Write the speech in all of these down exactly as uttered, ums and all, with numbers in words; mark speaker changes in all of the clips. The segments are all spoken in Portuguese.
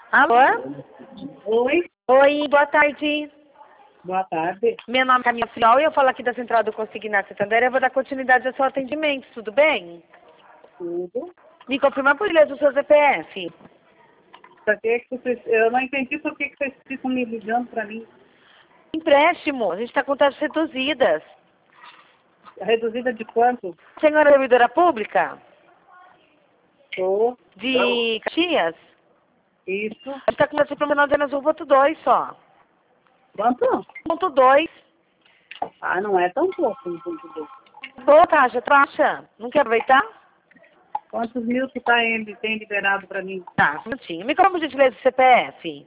Speaker 1: Alô?
Speaker 2: Oi,
Speaker 1: Oi, boa tarde.
Speaker 2: boa tarde.
Speaker 1: Meu nome é Camila Friol e eu falo aqui da Central do Consignado Santander. Eu vou dar continuidade ao seu atendimento, tudo bem?
Speaker 2: Tudo.
Speaker 1: Me confirma por gentileza o seu C P F.
Speaker 2: Pra que que vocês, eu não entendi por que que vocês ficam me ligando para mim.
Speaker 1: Empréstimo, a gente está com taxas reduzidas.
Speaker 2: Reduzida de quanto?
Speaker 1: Senhora servidora pública
Speaker 2: Tô.
Speaker 1: de Caxias,
Speaker 2: Isso.
Speaker 1: a gente está com taxa promocional apenas um ponto dois só.
Speaker 2: Quanto?
Speaker 1: um ponto dois.
Speaker 2: Ah, não é tão pouco, um ponto dois.
Speaker 1: Boa taxa, taxa. Não quer aproveitar?
Speaker 2: Quantos mil tu tá em, tem liberado para mim?
Speaker 1: Tá, um minutinho. Me confirma por gentileza o C P F.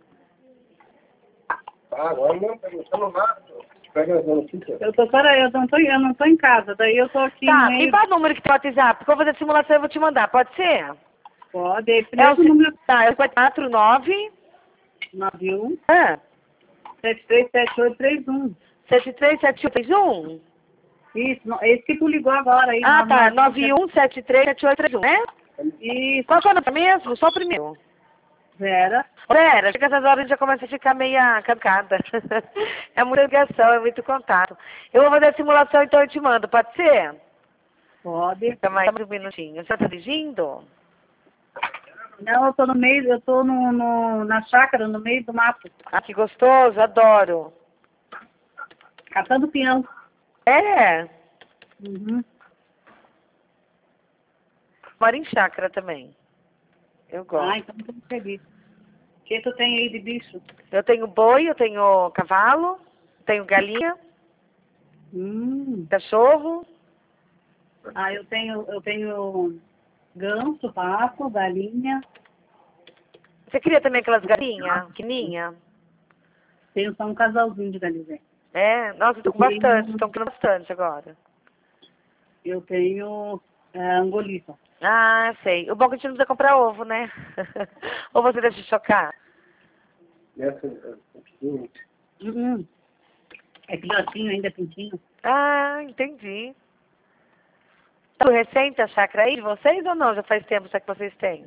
Speaker 3: Ah, agora não, perguntando nada. Pega as notícias.
Speaker 2: Eu tô, peraí, eu não tô, eu não tô em casa, daí eu tô aqui
Speaker 1: Tá,
Speaker 2: no
Speaker 1: me
Speaker 2: meio.
Speaker 1: passa o número que tem no WhatsApp, porque eu vou fazer a simulação e eu vou te mandar, pode ser?
Speaker 2: Pode,
Speaker 1: É
Speaker 2: primeiro
Speaker 1: o,
Speaker 2: número
Speaker 1: tá, é o quatro nove
Speaker 2: nove um
Speaker 1: ah,
Speaker 2: sete três sete oito três um.
Speaker 1: sete três sete oito três um.
Speaker 2: Isso, não, esse que tu ligou agora aí.
Speaker 1: Ah, tá,
Speaker 2: nove
Speaker 1: nove um sete três sete oito três um, né?
Speaker 2: Isso,
Speaker 1: Qual que é o nome mesmo? Só o primeiro.
Speaker 2: Vera.
Speaker 1: Pera, chega essas horas a gente já começa a ficar meia cancada. É muita ligação, é muito contato. Eu vou fazer a simulação, então eu te mando, pode ser?
Speaker 2: Pode.
Speaker 1: Fica mais um minutinho. Você está dirigindo?
Speaker 2: Não, eu tô no meio, eu tô no, no, na chácara, no meio do mato,
Speaker 1: Ah, que gostoso, adoro.
Speaker 2: catando pinhão.
Speaker 1: É,
Speaker 2: Uhum.
Speaker 1: moro em chácara também. Eu
Speaker 2: Ah,
Speaker 1: gosto.
Speaker 2: então tô feliz. O que tu tem aí de bicho?
Speaker 1: Eu tenho boi, eu tenho cavalo, tenho galinha,
Speaker 2: Hum.
Speaker 1: cachorro.
Speaker 2: Ah, eu tenho, eu tenho ganso, pato, galinha,
Speaker 1: Você queria também aquelas galinhas, pequenininha?
Speaker 2: tenho só um casalzinho de galinha.
Speaker 1: É, nossa, eu tô com
Speaker 2: Eu tenho-
Speaker 1: bastante, estão criando bastante agora.
Speaker 2: Eu tenho é, angolita.
Speaker 1: Ah, sei. O bom é que a gente não precisa comprar ovo, né? Ou você deixa chocar?
Speaker 3: Essa, essa,
Speaker 2: Uhum. É filhotinho ainda, pintinho.
Speaker 1: Ah, entendi. Tá recente a chácara aí de vocês ou não? Já faz tempo já que vocês têm?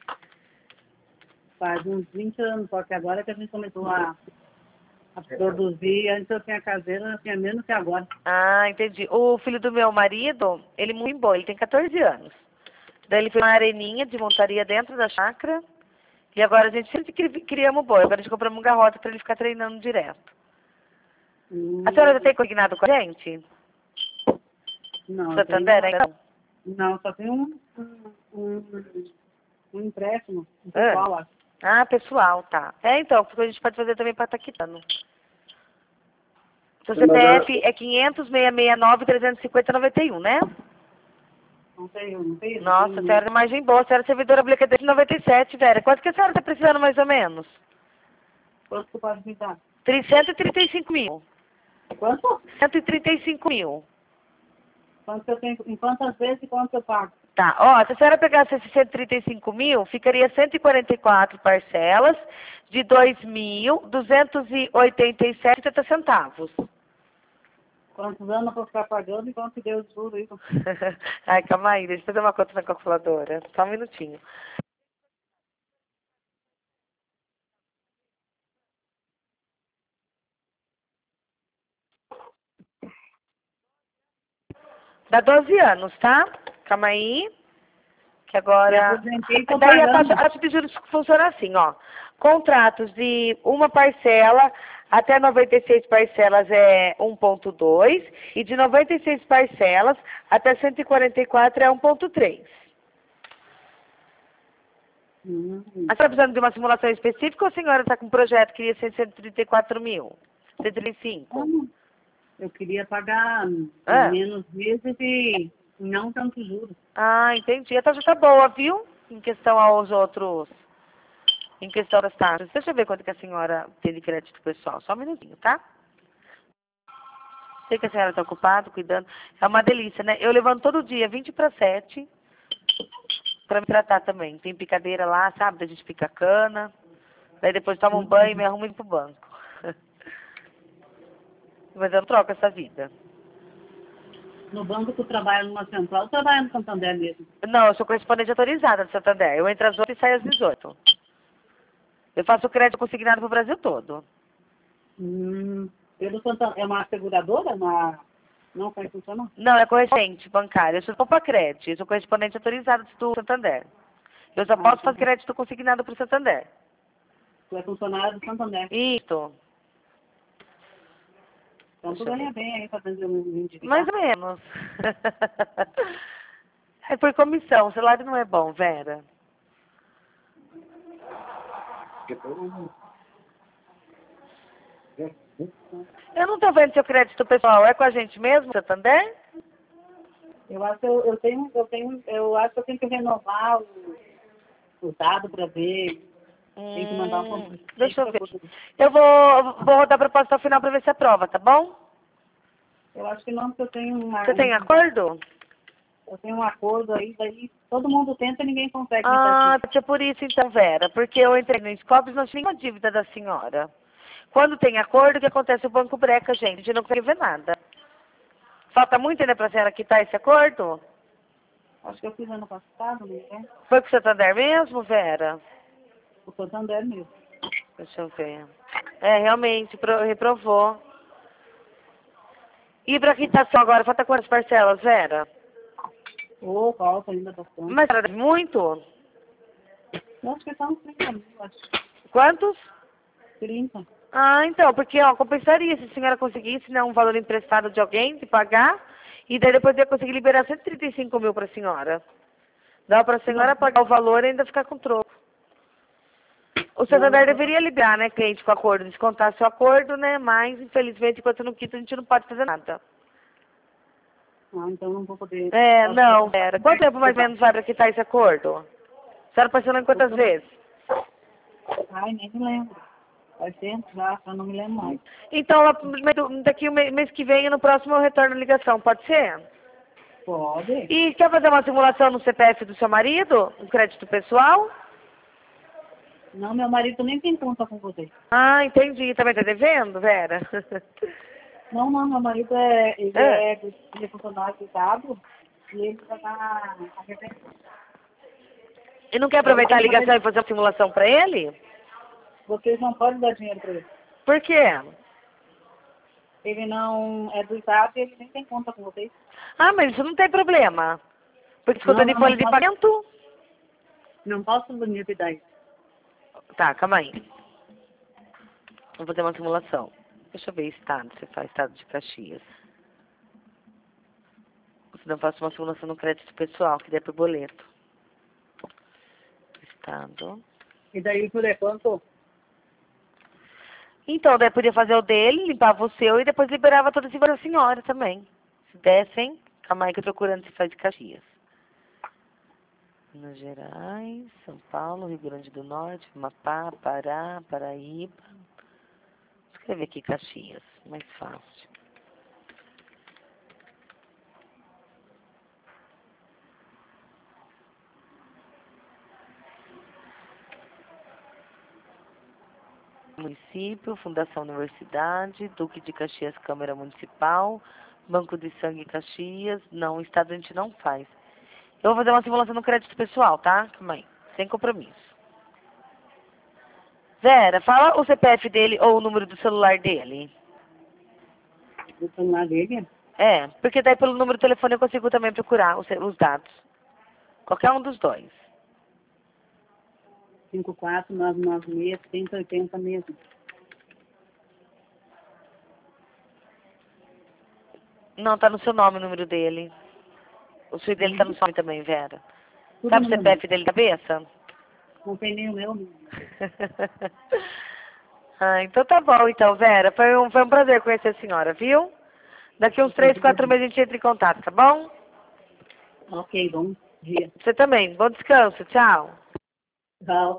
Speaker 2: Faz uns vinte anos, só que agora que a gente começou a, a produzir. Antes eu tinha caseira, eu tinha menos que agora.
Speaker 1: Ah, entendi. O filho do meu marido, ele muito bom, ele tem quatorze anos. Daí ele fez uma areninha de montaria dentro da chácara. E agora a gente sempre cri- criamos boi. Agora a gente compramos um garrote para ele ficar treinando direto.
Speaker 2: Hum.
Speaker 1: A senhora já tem consignado com a gente?
Speaker 2: Não, eu
Speaker 1: Santander
Speaker 2: tenho,
Speaker 1: ainda não?
Speaker 2: não, só tem um, um, um, um empréstimo, um
Speaker 1: Ah.
Speaker 2: pessoal, acho.
Speaker 1: Ah, pessoal, tá. É, então, porque a gente pode fazer também para estar quitando. Seu C P F é quinhentos, seiscentos e sessenta e nove, trezentos e cinquenta, noventa e um, né?
Speaker 2: Não tem, não tem. não
Speaker 1: Nossa, a
Speaker 2: tem-
Speaker 1: senhora é margem boa. A senhora é servidora pública desde noventa e sete, Vera. Quanto que a senhora está precisando mais ou menos?
Speaker 2: Quanto tu pode me dar?
Speaker 1: cento e trinta e cinco mil.
Speaker 2: Quanto?
Speaker 1: cento e trinta e cinco mil.
Speaker 2: Quanto eu tenho, em quantas vezes e quanto eu pago?
Speaker 1: Tá, ó, se a senhora pegasse esses cento e trinta e cinco mil, ficaria cento e quarenta e quatro parcelas de dois mil duzentos e oitenta e sete e setenta centavos.
Speaker 2: Quantos anos eu vou ficar pagando e quanto deu de juros aí?
Speaker 1: Ai, calma aí, deixa eu fazer uma conta na calculadora. Só um minutinho. Dá doze anos, tá? Calma aí. Que
Speaker 2: Me
Speaker 1: agora.
Speaker 2: aposentei e tô
Speaker 1: Daí a
Speaker 2: pagando.
Speaker 1: taxa, a taxa de juros funciona assim, ó. Contratos de uma parcela até noventa e seis parcelas é um ponto dois e de noventa e seis parcelas até cento e quarenta e quatro é um ponto três.
Speaker 2: Hum.
Speaker 1: A senhora está precisando de uma simulação específica ou a senhora está com um projeto que ia ser cento e trinta e quatro mil? cento e trinta e cinco?
Speaker 2: Como? Eu queria pagar
Speaker 1: Ah.
Speaker 2: menos vezes e não tanto juros.
Speaker 1: Ah, entendi. A taxa está boa, viu? Em questão aos outros. Em questão das taxas. Deixa eu ver quanto que a senhora tem de crédito pessoal. Só um minutinho, tá? Sei que a senhora está ocupada, cuidando. É uma delícia, né? Eu levanto todo dia, vinte para sete, para me tratar também. Tem picadeira lá, sabe? Da gente pica cana. Daí depois toma um banho e me arrumo e ir pro banco. Mas eu não troco essa vida.
Speaker 2: No banco tu trabalha numa central, eu trabalho no Santander mesmo.
Speaker 1: Não, eu sou correspondente autorizada do Santander. Eu entro às oito e saio às dezoito. Eu faço crédito consignado para o Brasil todo.
Speaker 2: Hum, pelo Santander, é uma seguradora? Uma... Não faz funcionar?
Speaker 1: Não, é correspondente bancário. Eu sou para crédito. Eu sou correspondente autorizado do Santander. Eu só
Speaker 2: Ah,
Speaker 1: posso
Speaker 2: então
Speaker 1: fazer crédito consignado para o Santander.
Speaker 2: tu é funcionária do Santander.
Speaker 1: Isso.
Speaker 2: Então tu
Speaker 1: Deixa eu
Speaker 2: ganha
Speaker 1: ver.
Speaker 2: bem aí fazendo um individual.
Speaker 1: Mais ou menos. É por comissão. O salário não é bom, Vera. Eu não estou vendo seu crédito pessoal. É com a gente mesmo, Santander?
Speaker 2: Eu acho que eu, eu tenho, eu tenho, eu acho que eu tenho que renovar o, o dado para ver. Tem que mandar um
Speaker 1: Hum, deixa eu ver. Eu vou, vou rodar a proposta final para ver se aprova, tá bom?
Speaker 2: Eu acho que não, porque eu tenho uma,
Speaker 1: Você tem
Speaker 2: um,
Speaker 1: acordo?
Speaker 2: eu tenho um acordo aí, daí todo mundo tenta e ninguém consegue.
Speaker 1: Ah, é por isso então, Vera. Porque eu entrei no Scopus e não tinha nenhuma dívida da senhora. Quando tem acordo, o que acontece? O banco breca, gente. A gente não consegue ver nada. Falta muito ainda para a senhora quitar esse acordo?
Speaker 2: Acho que eu fiz ano passado, né?
Speaker 1: Foi com o Santander mesmo, Vera?
Speaker 2: O Santander mesmo.
Speaker 1: Deixa eu ver. É, realmente, pro- reprovou. E para quitação agora, falta quantas parcelas, Vera?
Speaker 2: Ô, falta ainda bastante.
Speaker 1: Mas ela deve muito?
Speaker 2: Eu acho que são trinta mil, acho.
Speaker 1: Quantos?
Speaker 2: trinta.
Speaker 1: Ah, então, porque, ó, compensaria se a senhora conseguisse, né, um valor emprestado de alguém, de pagar, e daí depois ia conseguir liberar cento e trinta e cinco mil para a senhora. Dá para a senhora pagar o valor e ainda ficar com troco. O Santander deveria liberar, né, cliente com acordo, descontar seu acordo, né, mas, infelizmente, enquanto não quita, a gente não pode fazer nada.
Speaker 2: Ah, então não vou poder.
Speaker 1: É,
Speaker 2: Acho
Speaker 1: não,
Speaker 2: que-
Speaker 1: Vera. Quanto tempo mais ou menos vai para quitar esse acordo? A senhora parcelou em quantas vezes?
Speaker 2: Ai, nem me lembro. Faz tempo já, eu não me lembro mais.
Speaker 1: Então, lá- daqui o mês que vem, no próximo, eu retorno a ligação, pode ser?
Speaker 2: Pode.
Speaker 1: E quer fazer uma simulação no C P F do seu marido? Um crédito pessoal?
Speaker 2: Não, meu marido nem tem conta com você.
Speaker 1: Ah, entendi. Também tá devendo, Vera?
Speaker 2: Não, não, meu marido é, ele
Speaker 1: Ah.
Speaker 2: é, ele é funcionário do Estado e ele já tá arrependido.
Speaker 1: E não quer aproveitar a ligação e fazer uma simulação pra ele?
Speaker 2: Vocês não podem dar dinheiro para ele.
Speaker 1: Por quê?
Speaker 2: Ele não é do Estado e ele nem tem conta com vocês.
Speaker 1: Ah, mas isso não tem problema. Porque desconta
Speaker 2: Não,
Speaker 1: de
Speaker 2: não,
Speaker 1: folha
Speaker 2: não
Speaker 1: de
Speaker 2: posso.
Speaker 1: pagamento?
Speaker 2: Não posso me dar isso.
Speaker 1: Tá, calma aí. Vou fazer uma simulação. Deixa eu ver estado. Você faz estado de Caxias. Se não, faço uma simulação no crédito pessoal, que der por boleto. Estado.
Speaker 2: E daí por enquanto,
Speaker 1: Então, daí podia fazer o dele, limpava o seu e depois liberava toda a segura da senhora também. Se dessem, calma aí que eu tô procurando se faz de Caxias. Minas Gerais, São Paulo, Rio Grande do Norte, Amapá, Pará, Paraíba. Vou escrever aqui Caxias, mais fácil. Município, Fundação Universidade, Duque de Caxias, Câmara Municipal, Banco de Sangue Caxias. Não, o estado a gente não faz. Eu vou fazer uma simulação no crédito pessoal, tá? Calma aí, sem compromisso. Vera, fala o C P F dele ou o número do celular dele.
Speaker 2: o celular dele,
Speaker 1: É, porque daí pelo número do telefone eu consigo também procurar os, os dados. Qualquer um dos dois.
Speaker 2: cinco quatro nove nove seis, trinta oitenta mesmo.
Speaker 1: Não, tá no seu nome o número dele. O filho dele tá no seu nome também, Vera.
Speaker 2: Tudo
Speaker 1: Sabe o
Speaker 2: no
Speaker 1: C P F dele de cabeça?
Speaker 2: Não tem nem o meu.
Speaker 1: Ah, então tá bom, então, Vera. Foi um, foi um prazer conhecer a senhora, viu? Daqui uns três, quatro meses a gente entra em contato, tá bom?
Speaker 2: Ok, bom dia.
Speaker 1: Você também. Bom descanso. Tchau.
Speaker 2: Tchau.